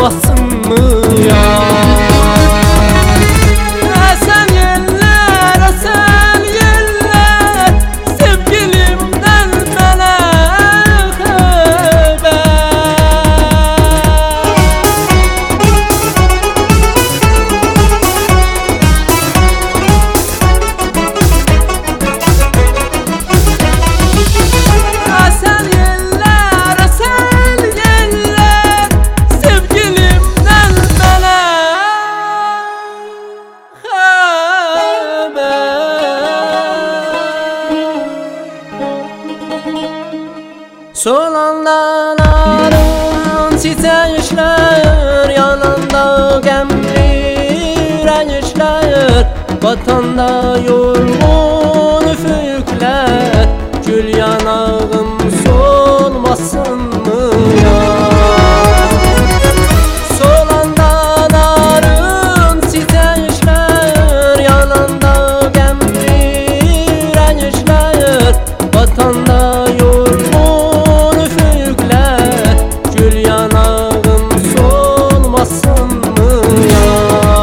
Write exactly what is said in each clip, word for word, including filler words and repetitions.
solmasın mı ya? Esen yeller, esen yeller, sevgilimden bana haber. Esen yeller, esen yeller, sevgilimden bana haber. Solan dağların çiçekler, yanında gemli renkler, vatanda yorgun üfükler, gül yanağım solmasın mı ya? Solan dağların çiçekler, yanında gemli renkler, vatanda yorgun üfükler, gül yanağım solmasın mı ya?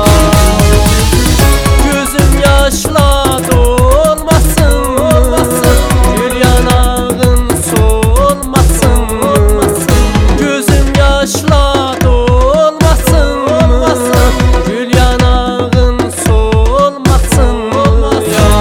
Gözüm yaşla dolmasın mı? Gül yanağın solmasın mı? Gözüm yaşla dolmasın mı? Gül yanağın solmasın mı ya?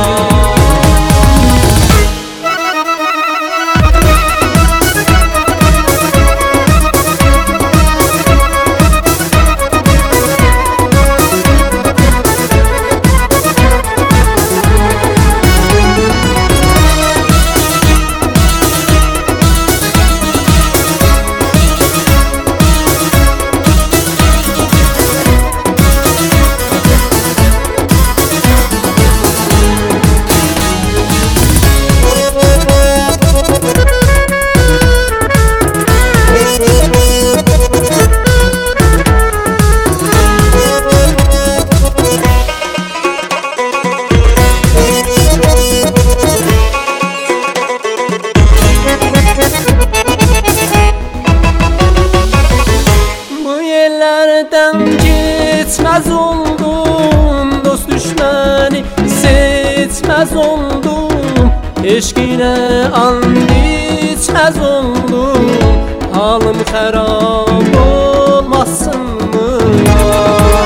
Bu yerlerden gitmez oldum, dost düşmeni seçmez oldum, eşkine and içmez oldum, halim xarab olmasın mı ya?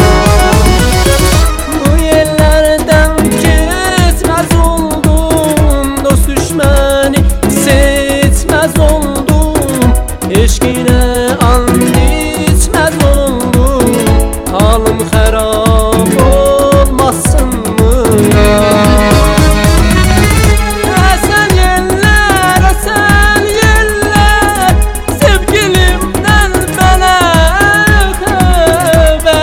Bu yerlerden gitmez oldum, dost düşmeni seçmez oldum, eşkine and içmez oldum, halim xarab olmasın mı ya? Esen yeller, esen yeller, sevgilimden bana haber.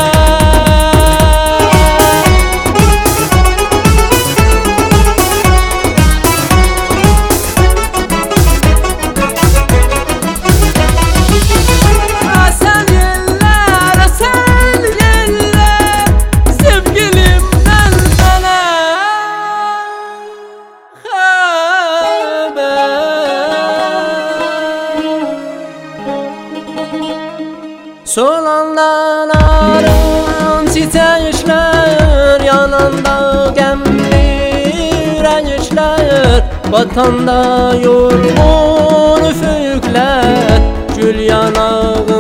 Esen yeller, esen yeller, sevgilimden bana haber. Solan dağların çiçekler, yanında gemli renkler, vatanda yorgun üfükler, gül yanağı